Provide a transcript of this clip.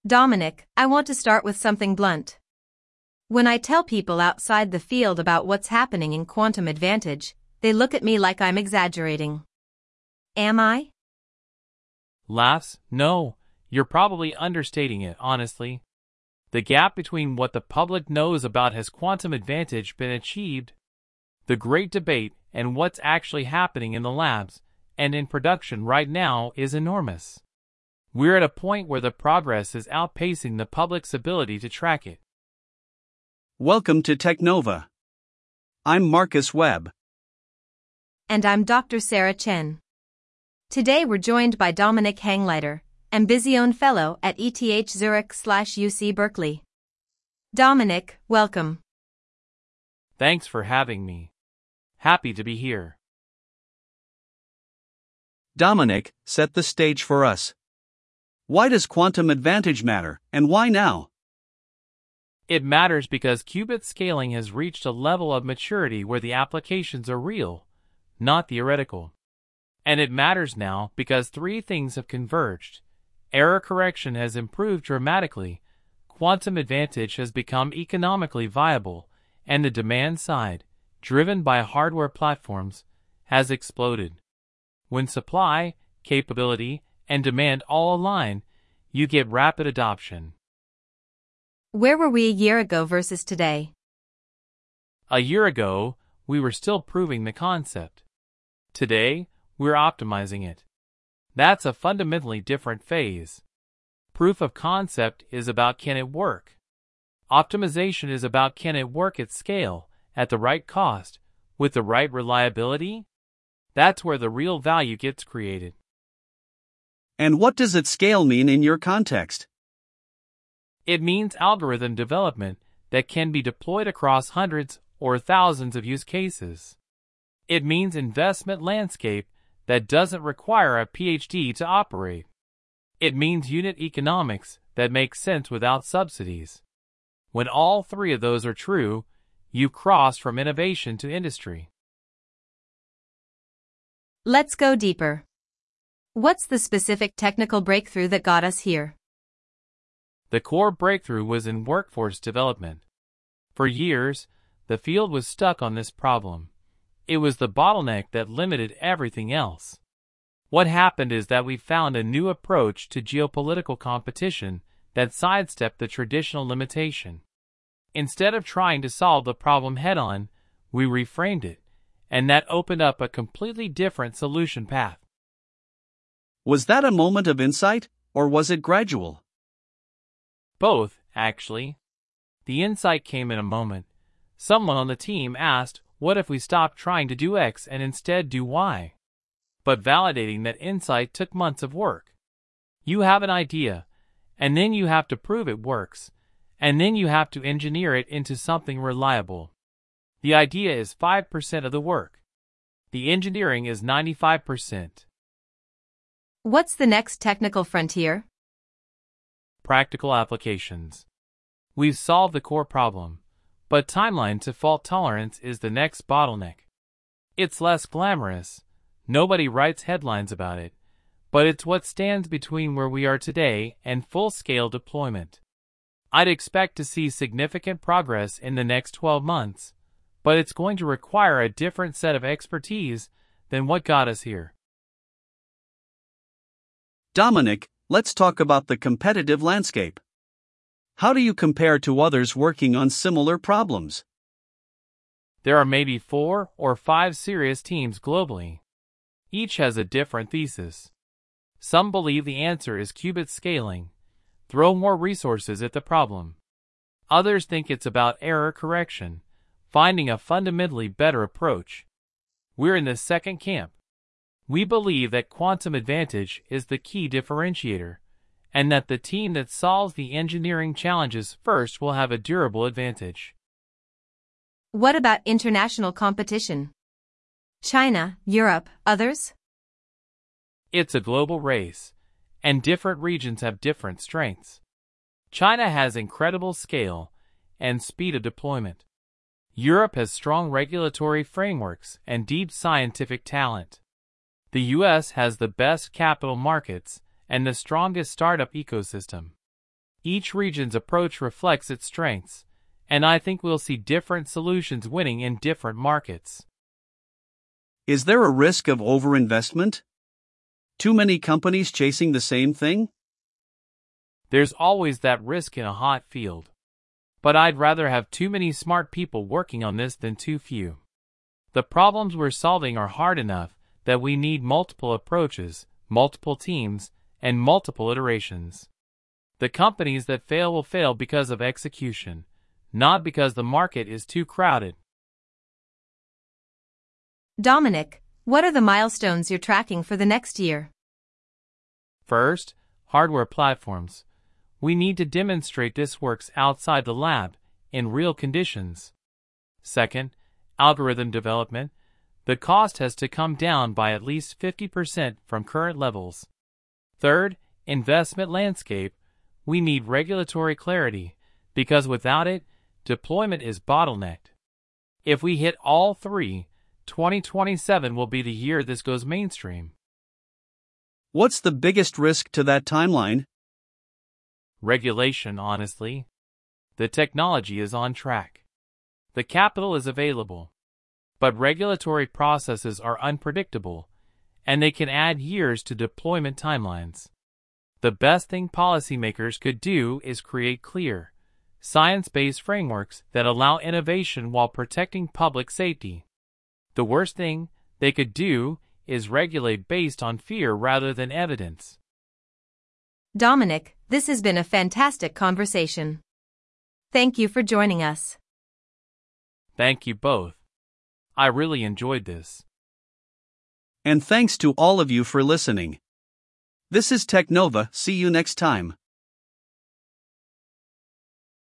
Dominic, I want to start with something blunt. When I tell people outside the field about what's happening in quantum advantage, they look at me like I'm exaggerating. Am I? Laughs, no, you're probably understating it, honestly. The gap between what the public knows about has quantum advantage been achieved? The great debate and what's actually happening in the labs and in production right now is enormous. We're at a point where the progress is outpacing the public's ability to track it. Welcome to Technova. I'm Marcus Webb. And I'm Dr. Sarah Chen. Today we're joined by Dominic Hangleiter, Ambizione Fellow at ETH Zurich/UC Berkeley. Dominic, welcome. Thanks for having me. Happy to be here. Dominic, set the stage for us. Why does quantum advantage matter, and why now? It matters because qubit scaling has reached a level of maturity where the applications are real, not theoretical. And it matters now because three things have converged. Error correction has improved dramatically, quantum advantage has become economically viable, and the demand side, driven by hardware platforms, has exploded. When supply, capability, and demand all align, you get rapid adoption. Where were we a year ago versus today? A year ago, we were still proving the concept. Today, we're optimizing it. That's a fundamentally different phase. Proof of concept is about can it work. Optimization is about can it work at scale, at the right cost, with the right reliability? That's where the real value gets created. And what does at scale mean in your context? It means algorithm development that can be deployed across hundreds or thousands of use cases. It means investment landscape that doesn't require a PhD to operate. It means unit economics that make sense without subsidies. When all three of those are true, you cross from innovation to industry. Let's go deeper. What's the specific technical breakthrough that got us here? The core breakthrough was in workforce development. For years, the field was stuck on this problem. It was the bottleneck that limited everything else. What happened is that we found a new approach to geopolitical competition that sidestepped the traditional limitation. Instead of trying to solve the problem head-on, we reframed it, and that opened up a completely different solution path. Was that a moment of insight, or was it gradual? Both, actually. The insight came in a moment. Someone on the team asked, what if we stopped trying to do X and instead do Y? But validating that insight took months of work. You have an idea, and then you have to prove it works, and then you have to engineer it into something reliable. The idea is 5% of the work. The engineering is 95%. What's the next technical frontier? Practical applications. We've solved the core problem, but timeline to fault tolerance is the next bottleneck. It's less glamorous. Nobody writes headlines about it, but it's what stands between where we are today and full-scale deployment. I'd expect to see significant progress in the next 12 months, but it's going to require a different set of expertise than what got us here. Dominic, let's talk about the competitive landscape. How do you compare to others working on similar problems? There are maybe 4 or 5 serious teams globally. Each has a different thesis. Some believe the answer is qubit scaling. Throw more resources at the problem. Others think it's about error correction, finding a fundamentally better approach. We're in the second camp. We believe that quantum advantage is the key differentiator, and that the team that solves the engineering challenges first will have a durable advantage. What about international competition? China, Europe, others? It's a global race, and different regions have different strengths. China has incredible scale and speed of deployment. Europe has strong regulatory frameworks and deep scientific talent. The US has the best capital markets and the strongest startup ecosystem. Each region's approach reflects its strengths, and I think we'll see different solutions winning in different markets. Is there a risk of overinvestment? Too many companies chasing the same thing? There's always that risk in a hot field. But I'd rather have too many smart people working on this than too few. The problems we're solving are hard enough that we need multiple approaches, multiple teams, and multiple iterations. The companies that fail will fail because of execution, not because the market is too crowded. Dominic, what are the milestones you're tracking for the next year? First, hardware platforms. We need to demonstrate this works outside the lab, in real conditions. Second, algorithm development. The cost has to come down by at least 50% from current levels. Third, investment landscape. We need regulatory clarity, because without it, deployment is bottlenecked. If we hit all three, 2027 will be the year this goes mainstream. What's the biggest risk to that timeline? Regulation, honestly. The technology is on track. The capital is available. But regulatory processes are unpredictable, and they can add years to deployment timelines. The best thing policymakers could do is create clear, science-based frameworks that allow innovation while protecting public safety. The worst thing they could do is regulate based on fear rather than evidence. Dominic, this has been a fantastic conversation. Thank you for joining us. Thank you both. I really enjoyed this. And thanks to all of you for listening. This is Technova. See you next time.